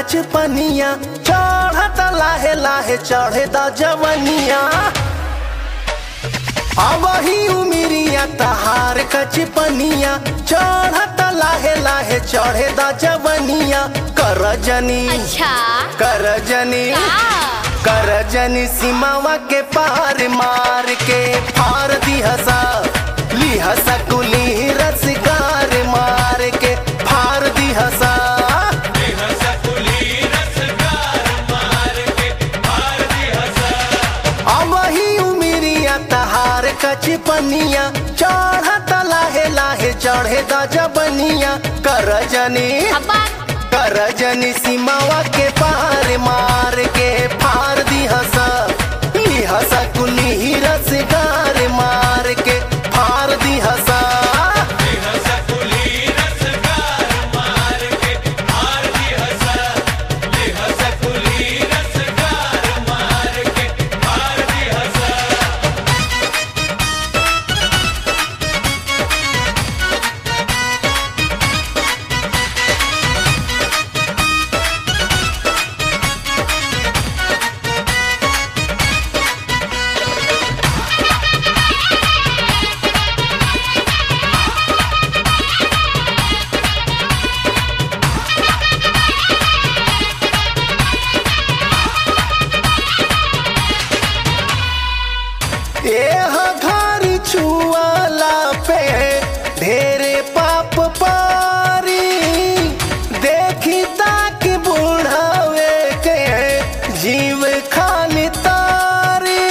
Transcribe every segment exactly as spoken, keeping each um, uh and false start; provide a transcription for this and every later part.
कचपनिया चढ़त लाहे लाहे चढ़े द जवनिया। अब ही उमिरिया तहार कचपनिया चढ़त लाहे लाहे चढ़े द जवनिया। कर जनी अच्छा कर जनी कर जनी सीमावा के पार मार के फार दी हसा ली हसा कुली रसगार मार के फार दी हसा। अब ही उमिरिया तहार कचपनिया चढ़त लाहे लाहे चढ़े द जबनिया। कर जनी कर जनी सीमावा के पार मार के फार दी हसा ली हसा कुली रसगार मार के फार दी हसा। एह घारी छुआला पे ढेरे पाप पारी देखी ताक बुढ़ावे के जीव खाली तारी।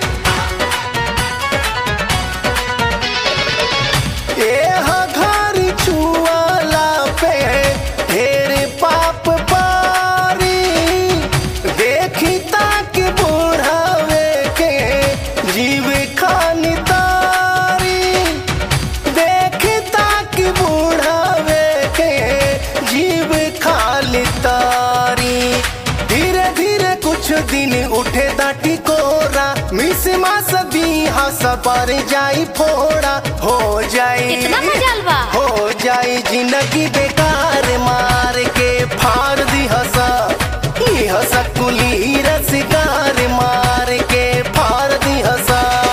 एह घारी छुआला पे ढेरे पाप पारी देखी ताक बुढ़ावे के जीव खानी तारी। देखता कि बुढ़ावे के जीव खाली तारी। धीरे धीरे कुछ दिन उठे दाटी कोरा मिस मास दी हस पर जाई फोड़ा हो जाई कितना मजाल बा। हो जाई जिंदगी बेकार मार के फार दी हसा ई हसा कुली रसगार मार के फार दी हसा।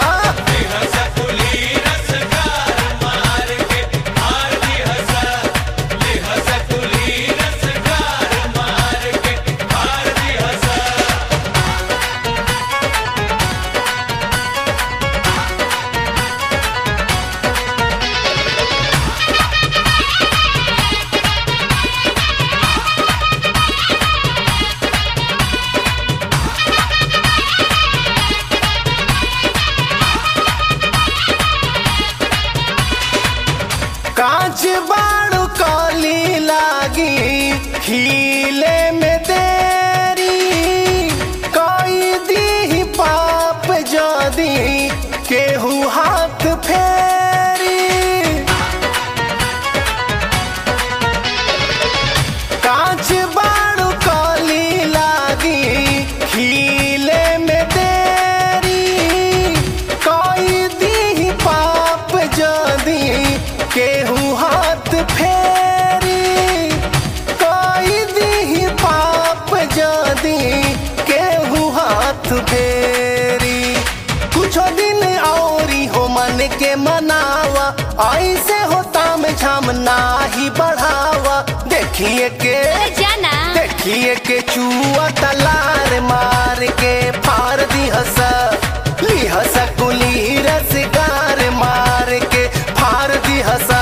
कांच बाड़ू काली लागी हीले में देरी कोई दी पाप जदी केहू हाथ फेरी। कांच बाड़ू काली लागी हीले में देरी कोई दी पाप जदी केहू हाथ फेरी। कोई दी पाप जदी केहू हाथ फेरी। कुछ दिन औरी हो मन के मनावा ऐसे हो ताम झाम नाही बढ़ावा। देखिए के जाना देखिए के चुआ तलार मार के फार दी हसा ली हसा कुली रसगार मार के फार दी हसा।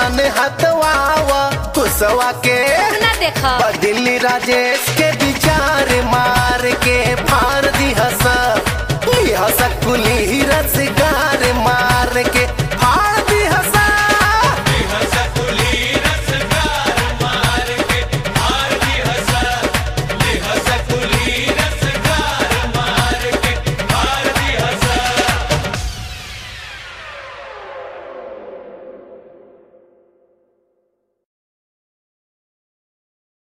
मान हथवावा कुसवा के ना देखा दिल्ली राजेश के विचार